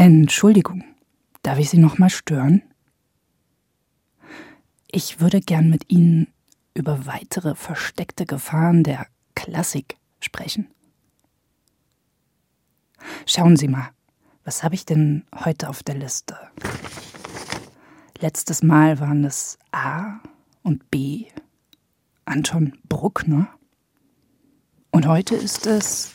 Entschuldigung, darf ich Sie noch mal stören? Ich würde gern mit Ihnen über weitere versteckte Gefahren der Klassik sprechen. Schauen Sie mal, was habe ich denn heute auf der Liste? Letztes Mal waren es A und B, Anton Bruckner. Und heute ist es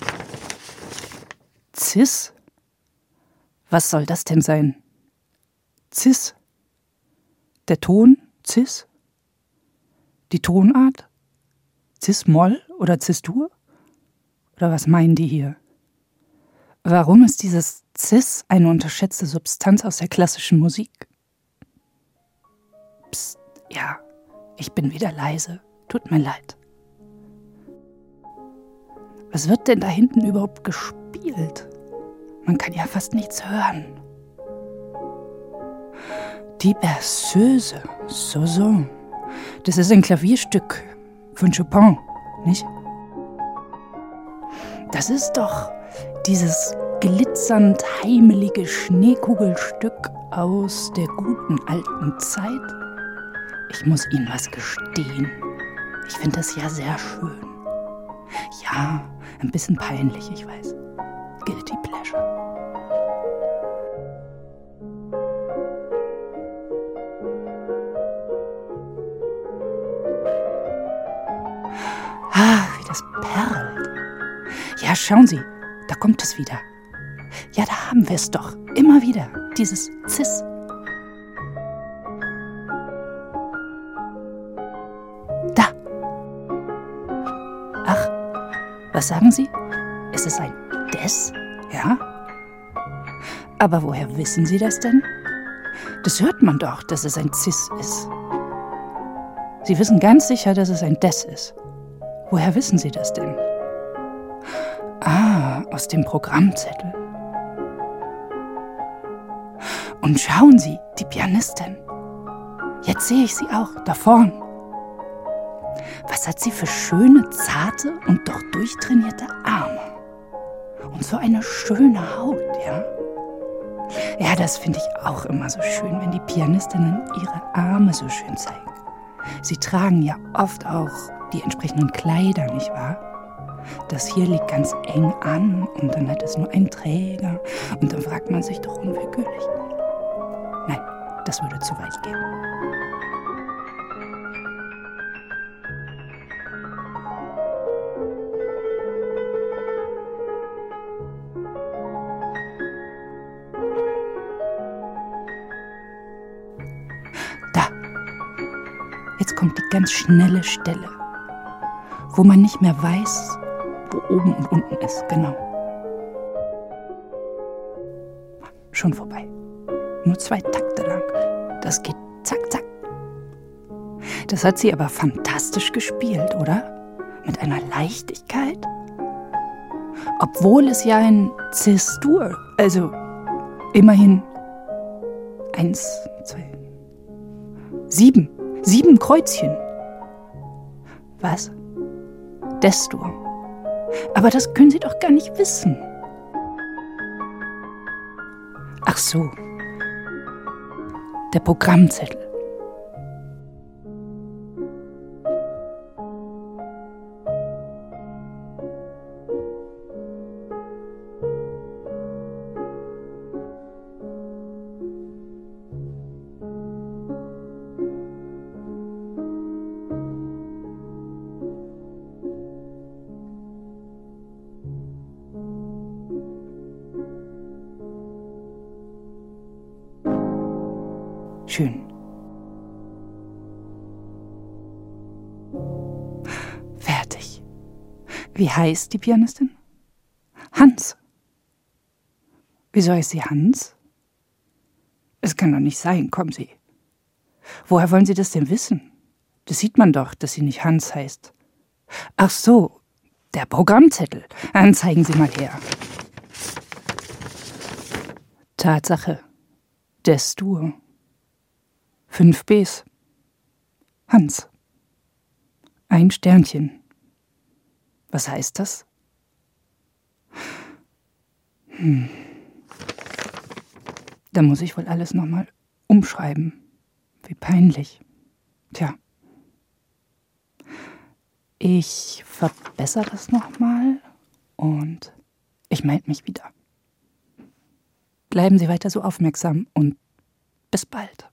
Cis. Was soll das denn sein? Cis. Der Ton Cis? Die Tonart? Cis-Moll oder Cis-Dur? Oder was meinen die hier? Warum ist dieses Cis eine unterschätzte Substanz aus der klassischen Musik? Psst, ja, ich bin wieder leise. Tut mir leid. Was wird denn da hinten überhaupt gespielt? Man kann ja fast nichts hören. Die Berceuse, so. Das ist ein Klavierstück von Chopin, nicht? Das ist doch dieses glitzernd heimelige Schneekugelstück aus der guten alten Zeit. Ich muss Ihnen was gestehen. Ich finde das ja sehr schön. Ja, ein bisschen peinlich, ich weiß. Guilty Pleasure. Wie das perlt. Ja, schauen Sie, da kommt es wieder. Ja, da haben wir es doch. Immer wieder. Dieses Cis. Da. Ach, was sagen Sie? Ist es ein Des? Ja? Aber woher wissen Sie das denn? Das hört man doch, dass es ein Cis ist. Sie wissen ganz sicher, dass es ein Des ist. Woher wissen Sie das denn? Aus dem Programmzettel. Und schauen Sie, die Pianistin. Jetzt sehe ich sie auch, da vorn. Was hat sie für schöne, zarte und doch durchtrainierte Arme. Und so eine schöne Haut, ja? Ja, das finde ich auch immer so schön, wenn die Pianistinnen ihre Arme so schön zeigen. Sie tragen ja oft auch die entsprechenden Kleider, nicht wahr? Das hier liegt ganz eng an und dann hat es nur einen Träger und dann fragt man sich doch unwillkürlich. Nein, das würde zu weit gehen. Da. Jetzt kommt die ganz schnelle Stelle, wo man nicht mehr weiß, wo oben und unten ist, genau. Schon vorbei. Nur 2 Takte lang. Das geht zack, zack. Das hat sie aber fantastisch gespielt, oder? Mit einer Leichtigkeit. Obwohl es ja ein Cis-Dur, also immerhin 1, 2, 7 Kreuzchen. Was? Des-Dur. Aber das können Sie doch gar nicht wissen. Ach so. Der Programmzettel. Schön. Fertig. Wie heißt die Pianistin? Hans. Wieso heißt sie Hans? Es kann doch nicht sein, kommen Sie. Woher wollen Sie das denn wissen? Das sieht man doch, dass sie nicht Hans heißt. Ach so, der Programmzettel. Dann zeigen Sie mal her. Tatsache. Des-Dur. 5 Bs. Hans. 1 Sternchen. Was heißt das? Da muss ich wohl alles nochmal umschreiben. Wie peinlich. Tja. Ich verbessere das nochmal und ich melde mich wieder. Bleiben Sie weiter so aufmerksam und bis bald.